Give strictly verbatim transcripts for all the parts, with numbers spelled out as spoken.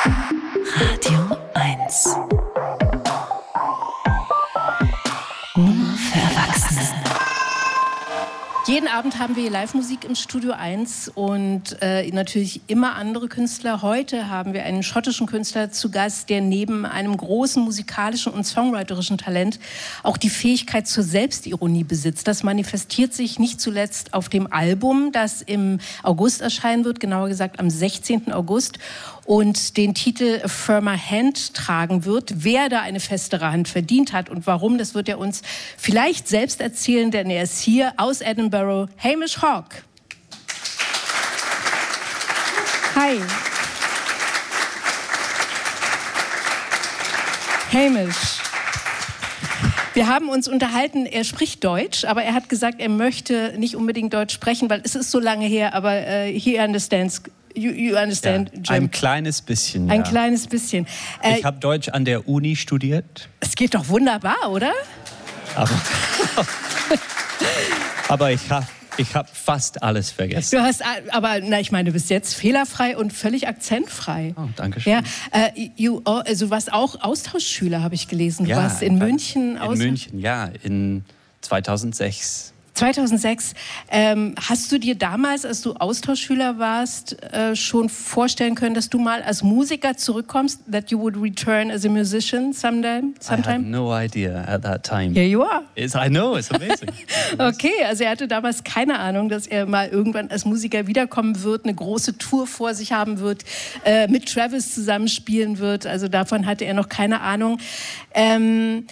Radio eins. Nur für Erwachsene. Jeden Abend haben wir hier Live-Musik im Studio eins und äh, natürlich immer andere Künstler. Heute haben wir einen schottischen Künstler zu Gast, der neben einem großen musikalischen und songwriterischen Talent auch die Fähigkeit zur Selbstironie besitzt. Das manifestiert sich nicht zuletzt auf dem Album, das im August erscheinen wird, genauer gesagt am sechzehnten August. Und den Titel A Firmer Hand tragen wird. Wer da eine festere Hand verdient hat und warum, das wird er uns vielleicht selbst erzählen, denn er ist hier aus Edinburgh, Hamish Hawk. Hi. Hamish. Wir haben uns unterhalten, er spricht Deutsch, aber er hat gesagt, er möchte nicht unbedingt Deutsch sprechen, weil es ist so lange her, aber uh, he understands. You, you understand ja, German? Ein kleines bisschen, Ein ja. kleines bisschen. Äh, ich habe Deutsch an der Uni studiert. Es geht doch wunderbar, oder? Aber, aber ich habe ich hab fast alles vergessen. Du hast, aber na, ich meine, du bist jetzt fehlerfrei und völlig akzentfrei. Oh, danke schön. Ja, äh, you, also du warst auch Austauschschüler, habe ich gelesen. Du ja, warst in München. In München, ja, in zweitausendsechs. zweitausendsechs. Ähm, hast du dir damals, als du Austauschschüler warst, äh, schon vorstellen können, dass du mal als Musiker zurückkommst? That you would return as a musician sometime? sometime? I had no idea at that time. Here you are. It's, I know, it's amazing. Okay, also er hatte damals keine Ahnung, dass er mal irgendwann als Musiker wiederkommen wird, eine große Tour vor sich haben wird, äh, mit Travis zusammenspielen wird. Also davon hatte er noch keine Ahnung. Ähm,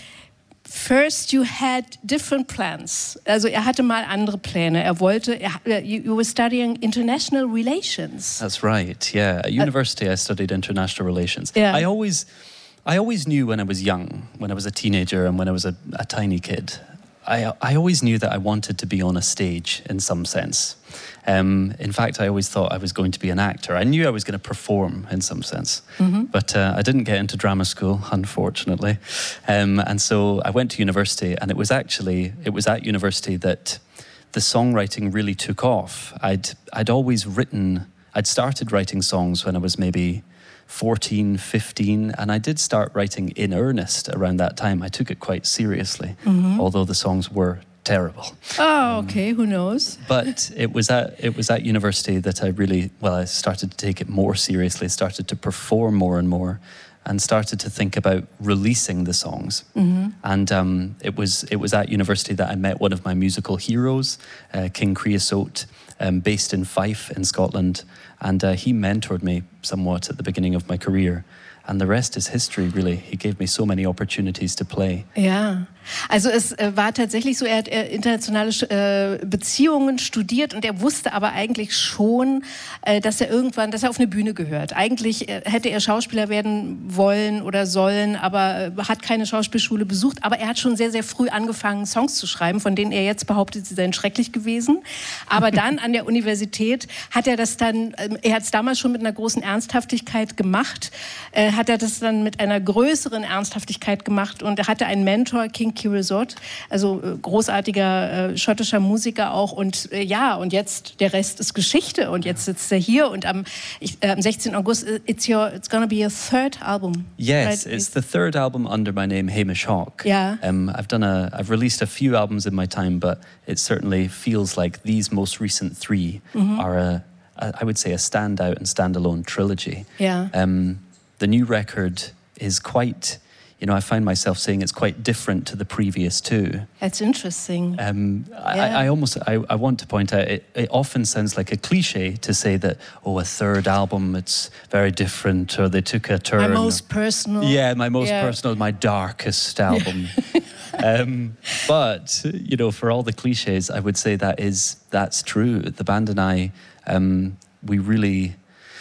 First, you had different plans. Also er hatte mal andere Pläne. Er wollte, er, you, you were studying international relations. That's right. Yeah, at university I studied international relations. Yeah. I always, I always knew when I was young, when I was a teenager, and when I was a, a tiny kid. I, I always knew that I wanted to be on a stage in some sense. Um, in fact, I always thought I was going to be an actor. I knew I was going to perform in some sense. Mm-hmm. But uh, I didn't get into drama school, unfortunately. Um, and so I went to university, and it was actually, it was at university that the songwriting really took off. I'd, I'd always written, I'd started writing songs when I was maybe fourteen, fifteen, and I did start writing in earnest around that time. I took it quite seriously, mm-hmm. although the songs were terrible. Oh, okay, um, who knows? But it was at it was at university that I really, well, I started to take it more seriously, started to perform more and more, and started to think about releasing the songs. Mm-hmm. And um, it was it was at university that I met one of my musical heroes, uh, King Creosote, um, based in Fife in Scotland, and uh, he mentored me somewhat at the beginning of my career. And the rest is history, really. He gave me so many opportunities to play. Ja, also es äh, war tatsächlich so, er hat äh, internationale äh, Beziehungen studiert und er wusste aber eigentlich schon, äh, dass er irgendwann, dass er auf eine Bühne gehört. Eigentlich äh, hätte er Schauspieler werden wollen oder sollen, aber äh, hat keine Schauspielschule besucht. Aber er hat schon sehr, sehr früh angefangen, Songs zu schreiben, von denen er jetzt behauptet, sie seien schrecklich gewesen. Aber dann an der Universität hat er das dann, äh, er hat es damals schon mit einer großen Ernsthaftigkeit gemacht, äh, hat er das dann mit einer größeren Ernsthaftigkeit gemacht und er hatte einen Mentor, King Creosote, also äh, großartiger äh, schottischer Musiker auch und äh, ja, und jetzt der Rest ist Geschichte und jetzt sitzt er hier und am, ich, äh, am sechzehnten August, it's, your, it's gonna be a third album. Yes, right? It's the third album under my name, Hamish Hawk. Yeah. Um, I've done a, I've released a few albums in my time, but it certainly feels like these most recent three mm-hmm. are a, a, I would say a standout and standalone trilogy. Yeah. Um, The new record is quite, you know, I find myself saying it's quite different to the previous two. That's interesting. Um, yeah. I, I almost, I, I want to point out, it, it often sounds like a cliche to say that, oh, a third album, it's very different, or they took a turn. My most personal. Yeah, my most yeah. personal, my darkest album. um, but, you know, for all the cliches, I would say that is, that's true. The band and I, um, we really...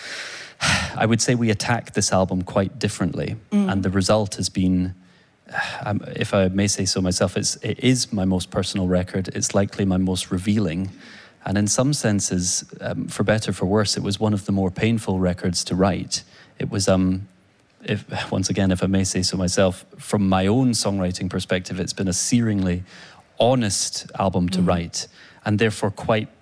I would say we attacked this album quite differently, mm. and the result has been, um, if I may say so myself, it's, it is my most personal record. It's likely my most revealing, and in some senses, um, for better for worse, it was one of the more painful records to write. It was, um, if once again, if I may say so myself, from my own songwriting perspective, it's been a searingly honest album to mm. write, and therefore quite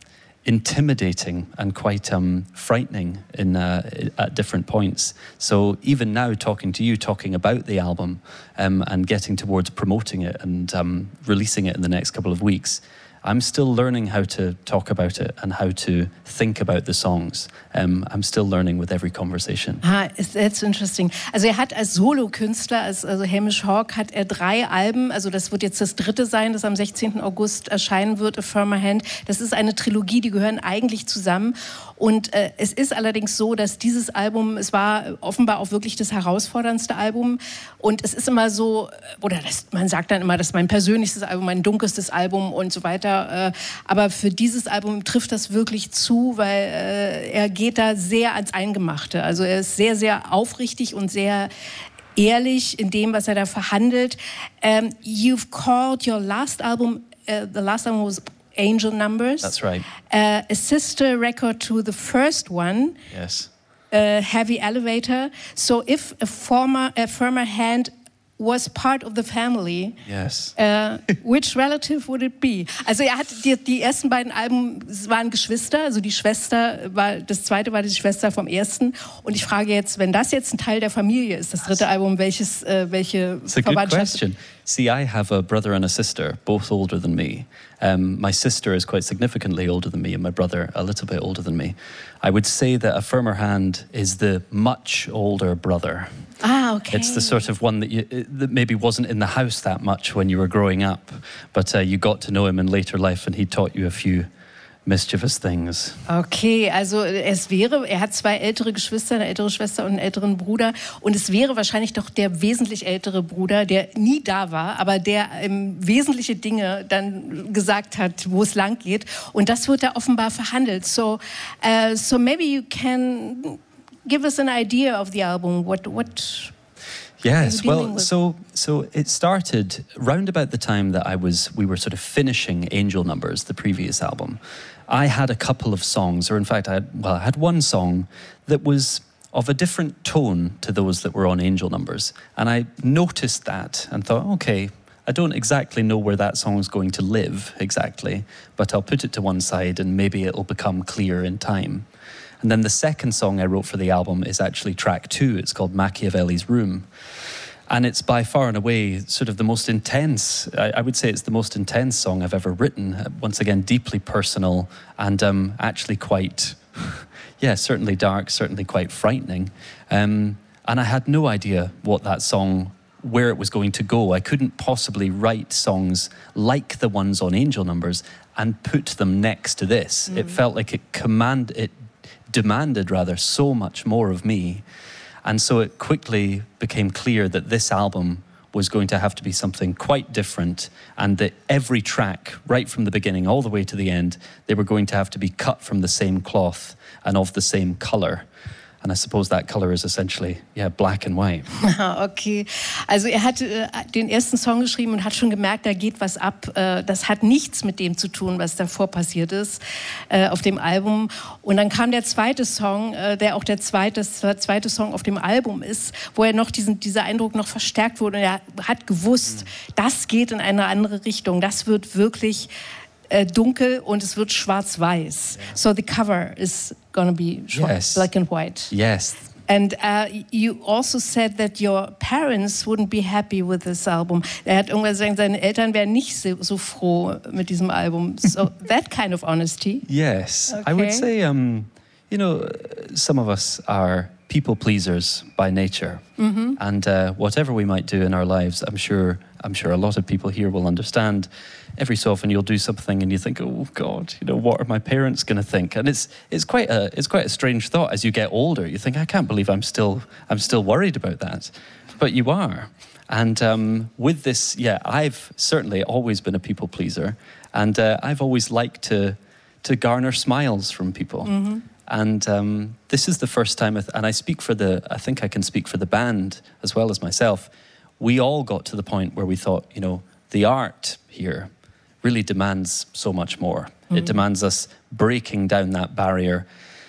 intimidating and quite um, frightening in uh, at different points. So even now, talking to you, talking about the album um, and getting towards promoting it and um, releasing it in the next couple of weeks, I'm still learning how to talk about it and how to think about the songs. Um, I'm still learning with every conversation. Ah, that's interesting. Also er hat als Solokünstler, als also Hamish Hawk, hat er drei Alben, also das wird jetzt das dritte sein, das am sechzehnten August erscheinen wird, A Firmer Hand. Das ist eine Trilogie, die gehören eigentlich zusammen. Und äh, es ist allerdings so, dass dieses Album, es war offenbar auch wirklich das herausforderndste Album. Und es ist immer so, oder das, man sagt dann immer, das ist mein persönlichstes Album, mein dunkelstes Album und so weiter. Äh, aber für dieses Album trifft das wirklich zu, weil äh, er geht da sehr ans Eingemachte. Also er ist sehr, sehr aufrichtig und sehr ehrlich in dem, was er da verhandelt. Um, you've called your last album, uh, the last album was Angel Numbers. That's right. Uh, a sister record to the first one. Yes. Uh, Heavy Elevator. So if a former, a firmer hand was part of the family, yes. uh, which relative would it be? Also er hat die, die ersten beiden Alben waren Geschwister, also die Schwester war, das zweite war die Schwester vom ersten. Und ich frage jetzt, wenn das jetzt ein Teil der Familie ist, das dritte Album, welches, äh, welche It's a good question. See, I have a brother and a sister, both older than me. Um, my sister is quite significantly older than me, and my brother a little bit older than me. I would say that A Firmer Hand is the much older brother. Ah, okay. It's the sort of one that you that maybe wasn't in the house that much when you were growing up, but uh, you got to know him in later life, and he taught you a few mischievous things. Okay, also es wäre, er hat zwei ältere Geschwister, eine ältere Schwester und einen älteren Bruder, und es wäre wahrscheinlich doch der wesentlich ältere Bruder, der nie da war, aber der ähm, wesentliche Dinge dann gesagt hat, wo es lang geht, und das wird da offenbar verhandelt. So, uh, so maybe you can give us an idea of the album. What what? Yes, well, so so it started round about the time that I was, we were sort of finishing Angel Numbers, the previous album. I had a couple of songs, or in fact, I had, well, I had one song that was of a different tone to those that were on Angel Numbers. And I noticed that and thought, okay, I don't exactly know where that song is going to live exactly, but I'll put it to one side and maybe it'll become clear in time. And then the second song I wrote for the album is actually track two. It's called Machiavelli's Room. And it's by far and away sort of the most intense, I, I would say it's the most intense song I've ever written. Once again, deeply personal and um, actually quite, yeah, certainly dark, certainly quite frightening. Um, and I had no idea what that song, where it was going to go. I couldn't possibly write songs like the ones on Angel Numbers and put them next to this. Mm. It felt like it command it demanded rather so much more of me. And so it quickly became clear that this album was going to have to be something quite different, and that every track, right from the beginning all the way to the end, they were going to have to be cut from the same cloth and of the same color. And I suppose that color is essentially, yeah, black and white. Okay, also er hat äh, den ersten Song geschrieben und hat schon gemerkt, da geht was ab. Äh, das hat nichts mit dem zu tun, was davor passiert ist äh, auf dem Album. Und dann kam der zweite Song, äh, der auch der zweite, der zweite Song auf dem Album ist, wo er noch diesen, dieser Eindruck noch verstärkt wurde. Und er hat gewusst, mhm. das geht in eine andere Richtung. Das wird wirklich äh, dunkel und es wird schwarz-weiß. Yeah. So the cover is gonna be yes. black and white. Yes. And uh, you also said that your parents wouldn't be happy with this album. Er hat irgendwann gesagt, seine Eltern wären nicht so, so froh mit diesem Album. So that kind of honesty. Yes, okay. I would say, um, you know, some of us are people pleasers by nature, mm-hmm. and uh, whatever we might do in our lives, I'm sure, I'm sure a lot of people here will understand. Every so often you'll do something and you think, oh God, you know, what are my parents going to think? And it's it's quite a it's quite a strange thought as you get older. You think, I can't believe I'm still I'm still worried about that, but you are. And um, with this, yeah, I've certainly always been a people pleaser, and uh, I've always liked to to garner smiles from people. Mm-hmm. And um, this is the first time, I th- and I speak for the, I think I can speak for the band as well as myself. We all got to the point where we thought, you know, the art here really demands so much more. Mm. It demands us breaking down that barrier,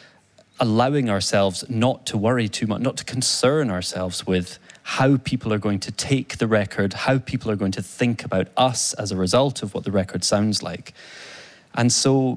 allowing ourselves not to worry too much, not to concern ourselves with how people are going to take the record, how people are going to think about us as a result of what the record sounds like. And so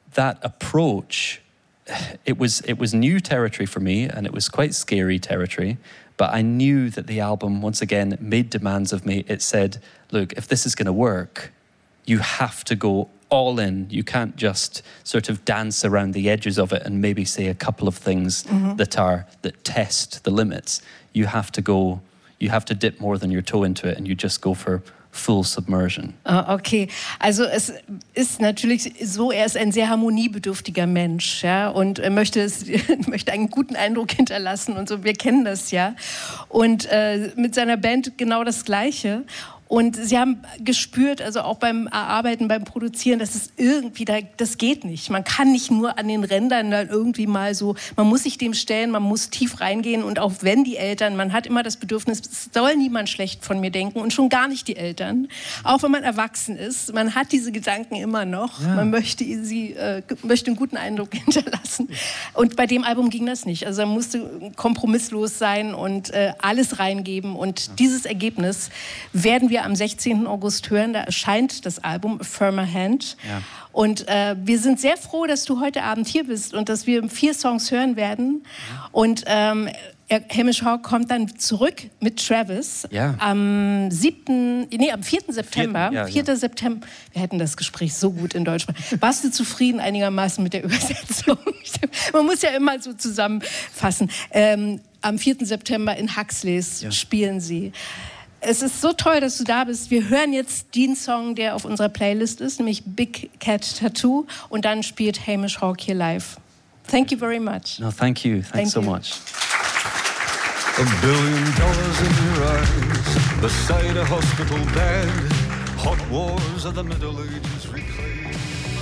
that approach, it was it was new territory for me, and it was quite scary territory. But I knew that the album, once again, made demands of me. It said, look, if this is going to work, you have to go all in. You can't just sort of dance around the edges of it and maybe say a couple of things mm-hmm. that are that test the limits. You have to go, you have to dip more than your toe into it, and you just go for full submersion. Okay, also es ist natürlich so, er ist ein sehr harmoniebedürftiger Mensch, ja, und er möchte, es, möchte einen guten Eindruck hinterlassen und so, wir kennen das ja. Und äh, mit seiner Band genau das Gleiche. Und sie haben gespürt, also auch beim Erarbeiten, beim Produzieren, dass es irgendwie, da, das geht nicht. Man kann nicht nur an den Rändern dann irgendwie mal so, man muss sich dem stellen, man muss tief reingehen. Und auch wenn die Eltern, man hat immer das Bedürfnis, es soll niemand schlecht von mir denken und schon gar nicht die Eltern. Auch wenn man erwachsen ist, man hat diese Gedanken immer noch. Ja. Man möchte, sie, äh, möchte einen guten Eindruck hinterlassen. Und bei dem Album ging das nicht. Also er musste kompromisslos sein und äh, alles reingeben. Und ja. dieses Ergebnis werden wir am sechzehnten August hören. Da erscheint das Album A Firmer Hand. Ja. Und äh, wir sind sehr froh, dass du heute Abend hier bist und dass wir vier Songs hören werden. Ja. Und ähm, Hamish Hawk kommt dann zurück mit Travis ja. am siebten, nee, am vierten September. Ja, vierten Ja. September. Wir hätten das Gespräch so gut in Deutsch. Warst du zufrieden einigermaßen mit der Übersetzung? Man muss ja immer so zusammenfassen. Ähm, am vierten September in Huxleys ja. spielen sie. Es ist so toll, dass du da bist. Wir hören jetzt den Song, der auf unserer Playlist ist, nämlich Big Cat Tattoo. Und dann spielt Hamish Hawk hier live. Thank you very much. No, thank you. Thanks thank so you. much. A billion dollars in your eyes, beside a hospital bed. Hot wars of the Middle Ages reclaimed.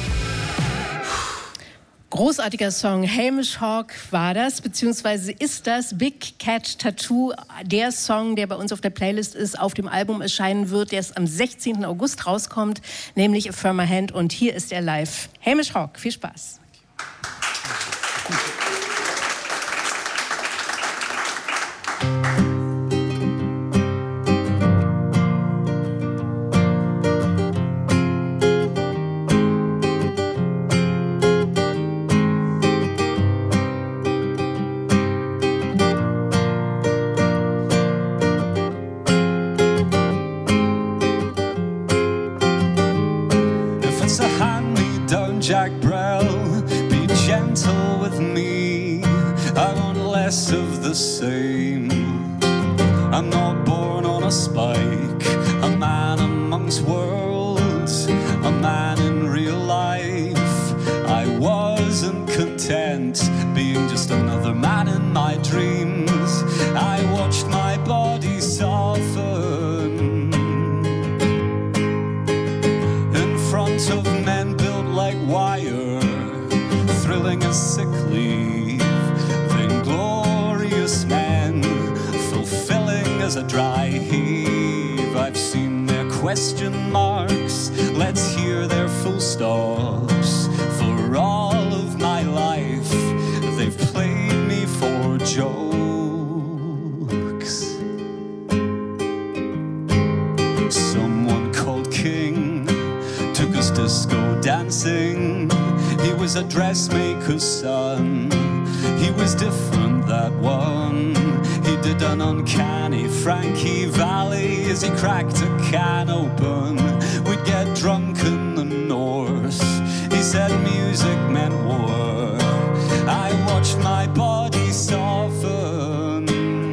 Großartiger Song, Hamish Hawk war das, beziehungsweise ist das Big Cat Tattoo, der Song, der bei uns auf der Playlist ist, auf dem Album erscheinen wird, der erst am sechzehnten August rauskommt, nämlich A Firmer Hand, und hier ist er live. Hamish Hawk, viel Spaß. Jack Brel, be gentle with me. I want less of the same. I'm not born on a spike, a man amongst worlds, a man in real life. I wasn't content being just another man in my dreams. I watched my body soften in front of men like wire, thrilling as sick leave, vainglorious men, fulfilling as a dry heave. I've seen their question marks, let's hear their full stops. For all of my life, they've played me for jokes. Someone called King took us disco dancing. He was a dressmaker's son. He was different, that one. He did an uncanny Frankie Valli as he cracked a can open. We'd get drunk in the north. He said music meant war. I watched my body soften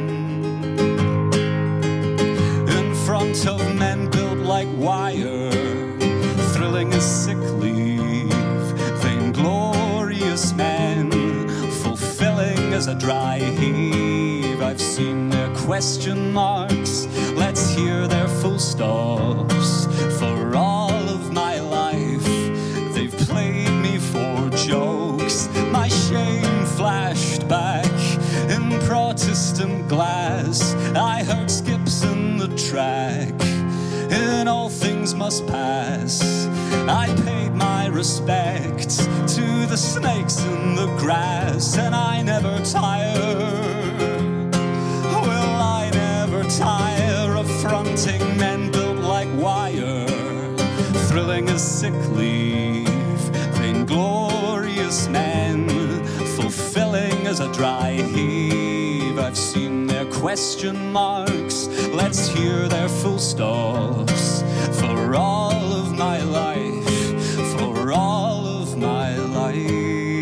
in front of men built like wire, thrilling as sick leave, vainglorious men, fulfilling as a dry heave. I've seen their question marks, let's hear their full stops. For all of my life, they've played me for jokes. My shame flashed back in Protestant glass. I heard skips in the track, and all things must pass. I paid my respects to the snakes in the grass, and I never tire. Will I never tire of fronting men built like wire, thrilling as sick leave, vainglory dry heave. I've seen their question marks, let's hear their full stops. For all of my life, for all of my life.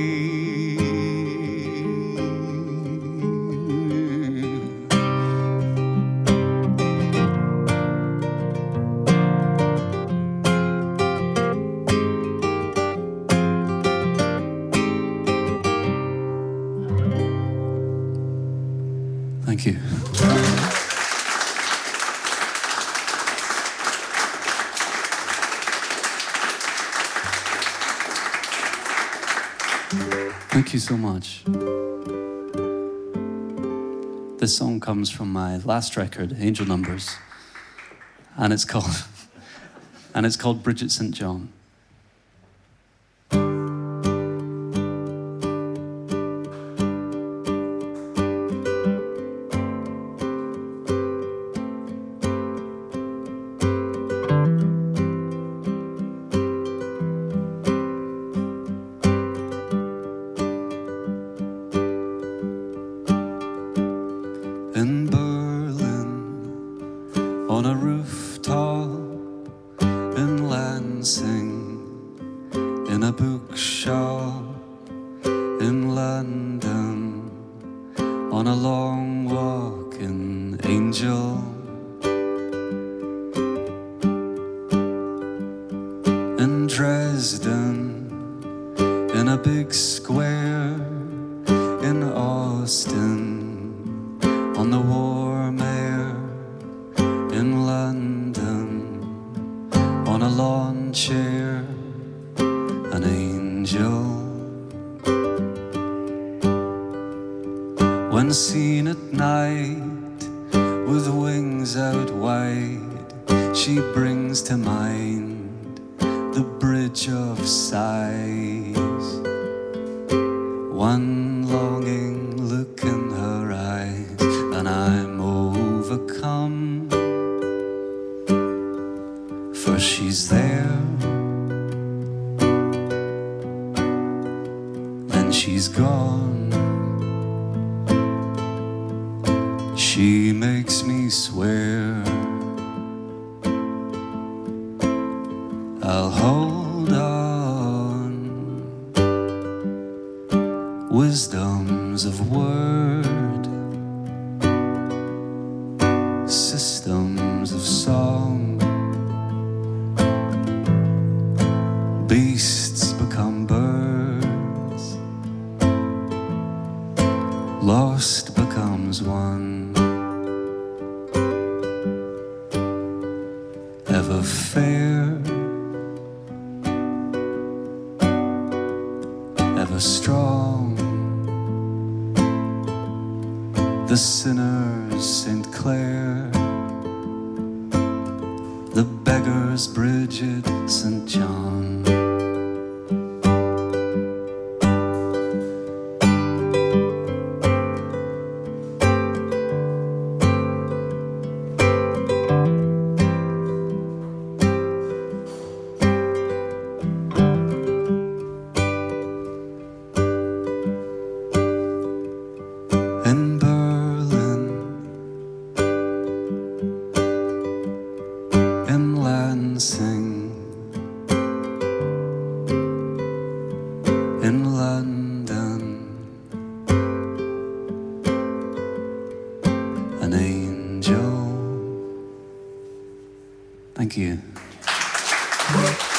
Thank you. Thank you so much. This song comes from my last record, Angel Numbers, and it's called and it's called Bridget Saint John. In Berlin, on a rooftop, in Lansing, in a bookshop, in London, on a long walk in Angel, in Dresden, in a big square, in Austin, on the warm air, in London, on a lawn chair, an angel. When seen at night, with wings out wide, she brings to mind the Bridge of Sighs. One longing look in her eyes, and I'm overcome, for she's there, then she's gone. She makes me swear I'll hold on. Wisdoms of word, systems of song, beasts become birds, lost becomes one. Ever fair, ever strong, the sinner's Saint Clair, the beggar's Bridget Saint John. In Berlin, in Lansing, in London, an angel. Thank you.